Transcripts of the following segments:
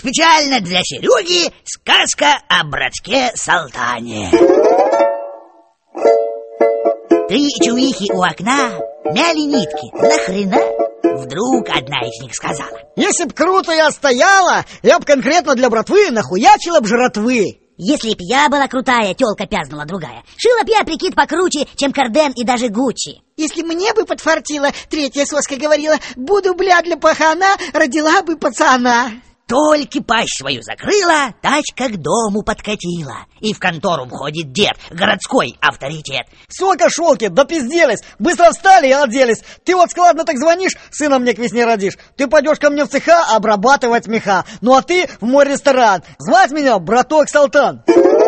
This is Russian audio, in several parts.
Специально для Сереги сказка о братке Салтане. Три чувихи у окна мяли нитки. Нахрена? Вдруг одна из них сказала: если б круто я стояла, я б конкретно для братвы нахуячила б жратвы. Если б я была крутая, тёлка пязнула другая, шила б я прикид покруче, чем Карден и даже Гуччи. Если мне бы подфартило, третья соска говорила: буду, бля, для пахана, родила бы пацана. Только пасть свою закрыла, тачка к дому подкатила. И в контору входит дед, городской авторитет. Сока, шелки, допизделись, быстро встали и оделись. Ты вот складно так звонишь, сына мне к весне родишь. Ты пойдешь ко мне в цеха обрабатывать меха. Ну а ты в мой ресторан. Звать меня браток Салтан.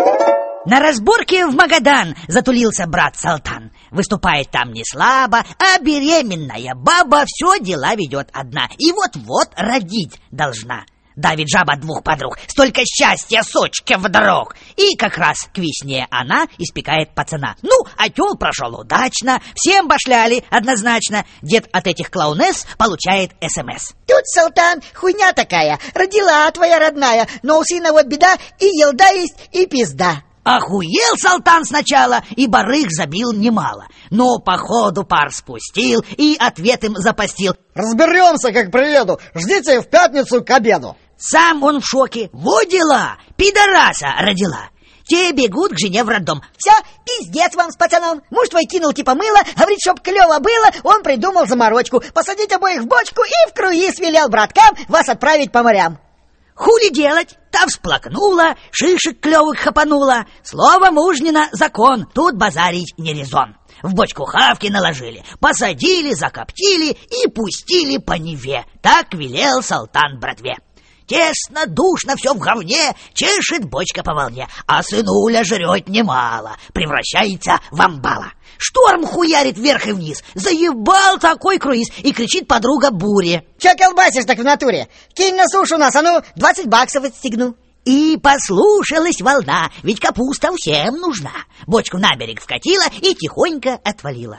На разборке в Магадан затулился брат Салтан. Выступает там не слабо, а беременная баба все дела ведет одна. И вот-вот родить должна. Давит жаба двух подруг, столько счастья сочке вдруг. И как раз к весне она испекает пацана. Ну, а тёл прошел удачно, всем башляли однозначно. Дед от этих клоунесс получает СМС. Тут, Салтан, хуйня такая, родила твоя родная, но у сына вот беда, и елда есть, и пизда. Охуел Салтан сначала и барыг забил немало, но по ходу пар спустил и ответ им запастил. Разберемся, как приеду, ждите в пятницу к обеду. Сам он в шоке. Во дела, пидораса родила. Те бегут к жене в роддом. Все, пиздец вам с пацаном. Муж твой кинул типа мыло, говорит, чтоб клево было, он придумал заморочку. Посадить обоих в бочку и в круиз велел браткам вас отправить по морям. Хули делать? Та всплакнула, шишек клевых хапанула. Слово мужнина закон, тут базарить не резон. В бочку хавки наложили, посадили, закоптили и пустили по Неве. Так велел Салтан братве. Тесно, душно, все в говне, чешет бочка по волне, а сынуля жрет немало, превращается в амбала. Шторм хуярит вверх и вниз, заебал такой круиз, и кричит подруга Буре. Че колбасишь так в натуре? Кинь на сушу нас, а ну, 20 баксов отстегну. И послушалась волна, ведь капуста всем нужна. Бочку на берег вкатила и тихонько отвалила.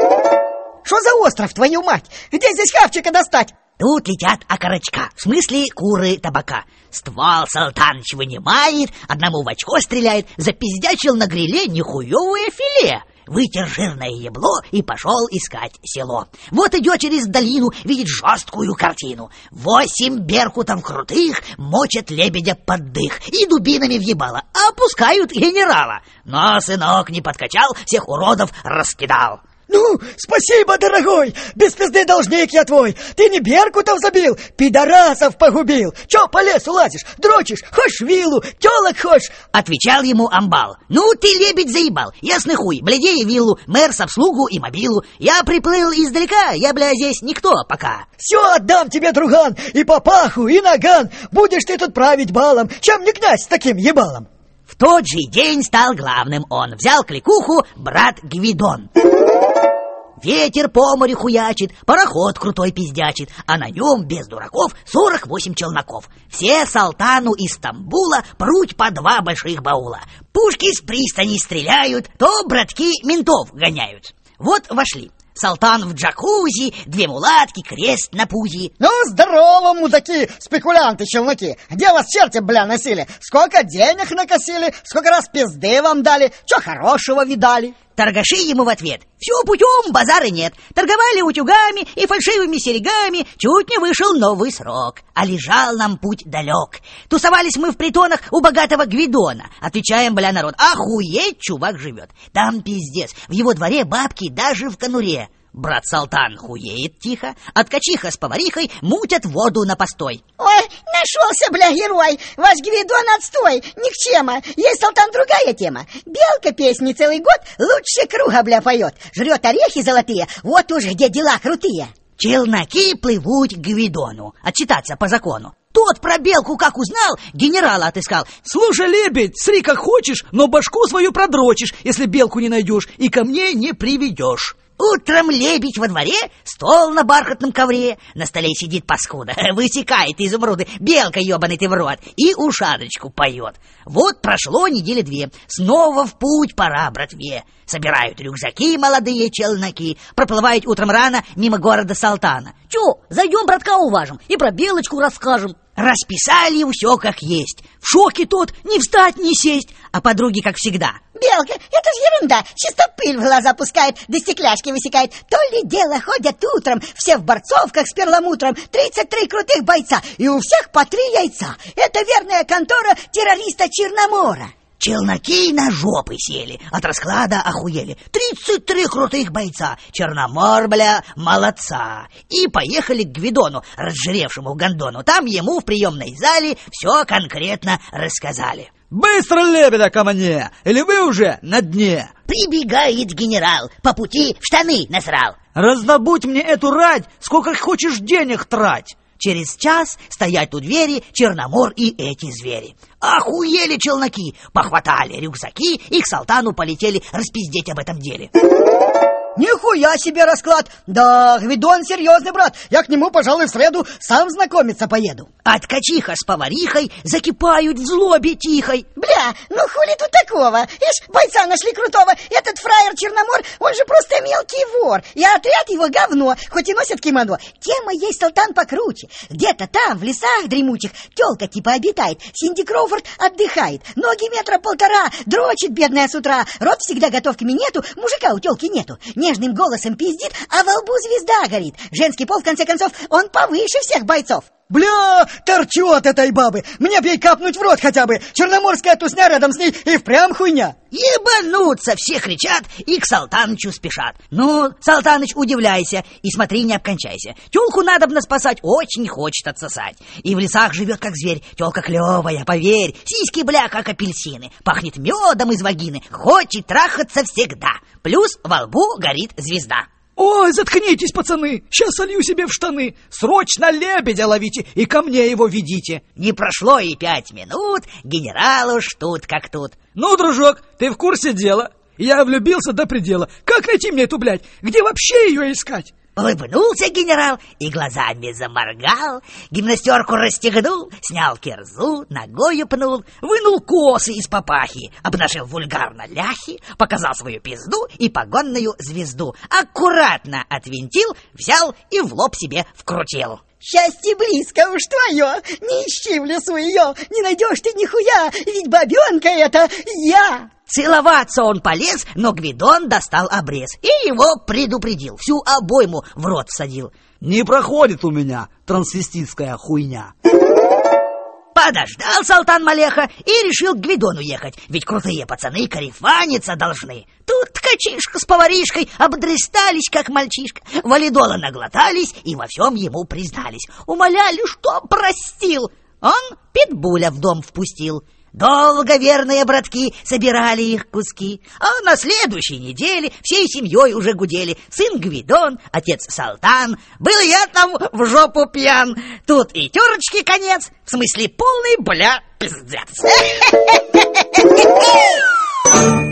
Что за остров, твою мать? Где здесь хавчика достать? Тут летят окорочка, в смысле куры табака. Ствол Салтаныч вынимает, одному в очко стреляет, запиздячил на гриле нихуевое филе. Вытер жирное ебло и пошел искать село. Вот идет через долину, видит жесткую картину. 8 беркутов крутых мочат лебедя под дых и дубинами въебало, а опускают генерала. Но сынок не подкачал, всех уродов раскидал. Ну, спасибо, дорогой, без пизды должник я твой. Ты не беркутов забил, пидорасов погубил. Чё по лесу лазишь, дрочишь, хошь виллу, тёлок хошь? Отвечал ему амбал. Ну ты, лебедь, заебал, ясный хуй, блядей виллу, мэр со вслугу и мобилу. Я приплыл издалека, я, бля, здесь никто пока. Все отдам тебе, друган, и папаху, и наган. Будешь ты тут править балом, чем не князь с таким ебалом. В тот же день стал главным он. Взял кликуху брат Гвидон. Ветер по морю хуячит, пароход крутой пиздячит, а на нем, без дураков, 48 челноков. Все Салтану из Стамбула пруть по 2 больших баула. Пушки с пристани стреляют, то братки ментов гоняют. Вот вошли. Салтан в джакузи, 2 мулатки, крест на пузи. Ну, здорово, мудаки, спекулянты, челноки. Где вас черти, бля, носили? Сколько денег накосили? Сколько раз пизды вам дали? Чё хорошего видали? Торгаши ему в ответ: все путем, базара нет. Торговали утюгами и фальшивыми серьгами. Чуть не вышел новый срок, а лежал нам путь далек. Тусовались мы в притонах у богатого Гвидона. Отвечаем, бля, народ: охуеть, чувак живет. Там пиздец, в его дворе бабки даже в конуре. Брат Салтан хуеет тихо, а ткачиха с поварихой мутят воду на постой. Ой, нашелся, бля, герой. Ваш Гвидон отстой, никчема. Есть, Салтан, другая тема. Белка песни целый год лучше круга, бля, поет. Жрет орехи золотые, вот уж где дела крутые. Челноки плывут к Гвидону, отчитаться по закону. Тот про белку как узнал, генерала отыскал. Слушай, лебедь, сри как хочешь, но башку свою продрочишь, если белку не найдешь, и ко мне не приведешь. Утром лебедь во дворе, стол на бархатном ковре, на столе сидит паскуда, высекает изумруды, белка ебаный ты в рот, и ушаночку поет. Вот прошло недели 2, снова в путь пора, братве. Собирают рюкзаки молодые челноки, проплывают утром рано мимо города Салтана. Чё, зайдем братка уважим и про белочку расскажем. Расписали все как есть. В шоке тот, не встать, не сесть. А подруги, как всегда: Белка, это ж ерунда, чисто пыль в глаза пускает, да стекляшки высекает. То ли дело ходят утром, все в борцовках с перламутром, 33 крутых бойца, и у всех по 3 яйца. Это верная контора террориста Черномора. Челноки на жопы сели, от расклада охуели. 33 крутых бойца, Черномор, бля, молодца. И поехали к Гвидону, разжиревшему гондону. Там ему в приемной зале все конкретно рассказали. Быстро, лебедя, ко мне, или вы уже на дне? Прибегает генерал, по пути в штаны насрал. Раздобудь мне эту рать, сколько хочешь денег трать. Через час стоять у двери Черномор и эти звери. Охуели челноки, похватали рюкзаки и к Салтану полетели распиздеть об этом деле. Нихуя себе расклад! Да, Гвидон серьезный брат. Я к нему, пожалуй, в среду сам знакомиться поеду. А ткачиха с поварихой закипают в злобе тихой. Бля, ну хули тут такого? Ишь, бойца нашли крутого. Этот фраер Черномор, он же просто мелкий вор. И отряд его говно, хоть и носит кимоно. Тема есть, Салтан, покруче. Где-то там, в лесах дремучих, тёлка типа обитает. Синди Кроуфорд отдыхает. Ноги 1,5 метра, дрочит бедная с утра. Рот всегда готов к минету, мужика у тёлки нету. Нежным голосом пиздит, а во лбу звезда горит. Женский пол, в конце концов, он повыше всех бойцов. Бля, торчу от этой бабы. Мне б ей капнуть в рот хотя бы. Черноморская тусня рядом с ней и впрямь хуйня. Ебануться все кричат и к Салтанычу спешат. Ну, Салтаныч, удивляйся и смотри, не обкончайся. Тёлку надобно спасать, очень хочет отсосать. И в лесах живет как зверь, тёлка клевая, поверь. Сиськи, бля, как апельсины. Пахнет медом из вагины, хочет трахаться всегда. Плюс во лбу горит звезда. Ой, заткнитесь, пацаны, сейчас солью себе в штаны. Срочно лебедя ловите и ко мне его ведите. Не прошло и 5 минут, генерал уж тут как тут. Ну, дружок, ты в курсе дела? Я влюбился до предела. Как найти мне эту, блядь? Где вообще ее искать? Улыбнулся генерал и глазами заморгал, гимнастерку расстегнул, снял кирзу, ногою пнул, вынул косы из папахи, обнажил вульгарно ляхи, показал свою пизду и погонную звезду, аккуратно отвинтил, взял и в лоб себе вкрутил. Счастье близко уж твое, не ищи в лесу ее, не найдешь ты нихуя, ведь бабенка это я. Целоваться он полез, но Гвидон достал обрез и его предупредил, всю обойму в рот всадил. Не проходит у меня трансвеститская хуйня. Подождал Салтан Малеха и решил к Гвидону ехать, ведь крутые пацаны карифаниться должны. Тут ткачишка с поваришкой обдрестались, как мальчишка, валидола наглотались и во всем ему признались. Умоляли, что простил. Он питбуля в дом впустил. Долго верные братки собирали их куски, а на следующей неделе всей семьей уже гудели. Сын Гвидон, отец Салтан, был я там в жопу пьян. Тут и терочки конец, в смысле полный, бля, пиздец.